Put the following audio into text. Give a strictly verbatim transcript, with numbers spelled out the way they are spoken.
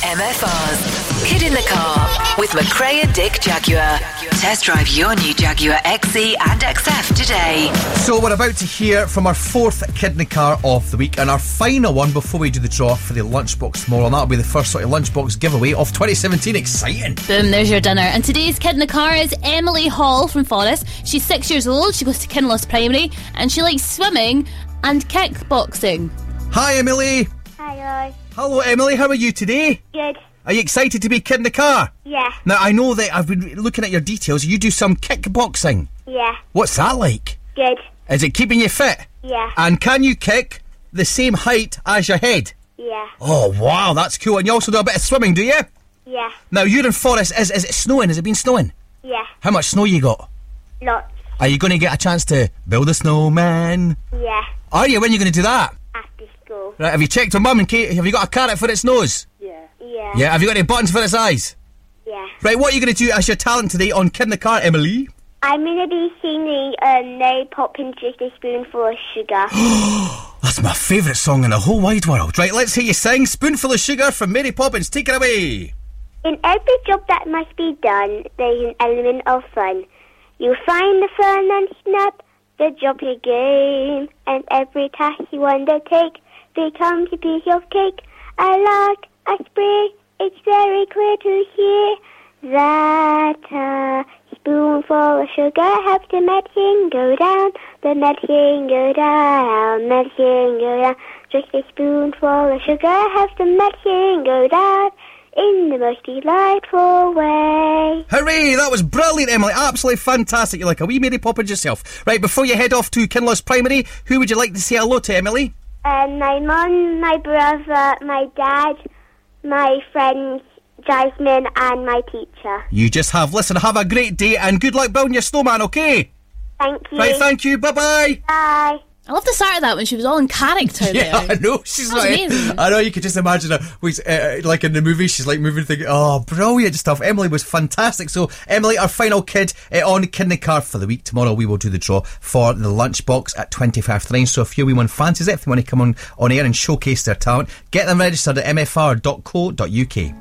M F R's Kid in the Car with McRae and Dick Jaguar. Test drive your new Jaguar X E and X F today. So we're about to hear from our fourth Kid in the Car of the week and our final one before we do the draw for the lunchbox tomorrow, and that'll be the first sort of lunchbox giveaway of twenty seventeen. Exciting. Boom, there's your dinner. And today's Kid in the Car is Emily Hall from Forres. She's six years old, she goes to Kinloss Primary, and she likes swimming and kickboxing. Hi Emily. Hello. Hello Emily, how are you today? Good. Are you excited to be Kid in the Car? Yeah. Now I know that I've been looking at your details. You do some kickboxing. Yeah. What's that like? Good. Is it keeping you fit? Yeah. And can you kick the same height as your head? Yeah. Oh wow, that's cool. And you also do a bit of swimming, do you? Yeah. Now you're in Forres. Is, is it snowing? Has it been snowing? Yeah. How much snow you got? Lots. Are you going to get a chance to build a snowman? Yeah. Are you? When are you going to do that? After school. Right, have you checked with Mum and Kate? Have you got a carrot for its nose? Yeah. Yeah. Yeah, have you got any buttons for its eyes? Yeah. Right, what are you going to do as your talent today on Kid in the Car, Emily? I'm going to be singing um, Mary Poppins Just a Spoonful of Sugar. That's my favourite song in the whole wide world. Right, let's hear you sing Spoonful of Sugar from Mary Poppins. Take it away. In every job that must be done, there's an element of fun. You'll find the fun and snap the job your game, and every task you undertake becomes a piece of cake. A lark, a spray, it's very clear to hear that a spoonful of sugar helps the medicine go down, the medicine go down, medicine go down. Just a spoonful of sugar helps the medicine go down in the most delightful way. Hooray, that was brilliant, Emily. Absolutely fantastic. You're like a wee Mary Poppins yourself. Right, before you head off to Kinloss Primary, who would you like to say hello to, Emily? Um, my mum, my brother, my dad, my friends, Jasmine, and my teacher. You just have. Listen, have a great day and good luck building your snowman, okay? Thank you. Right, thank you. Bye-bye. Bye. I love the start of that when she was all in character Yeah, there. I know. She's That was like, amazing. I know, you could just imagine her, uh, like in the movie, she's like moving, thinking, oh, brilliant stuff. Emily was fantastic. So, Emily, our final kid uh, on Kid in the Car for the week. Tomorrow we will do the draw for the lunchbox at twenty-five to nine. So, if you wee one fancies it, if they want to come on, on air and showcase their talent, get them registered at m f r dot co dot u k.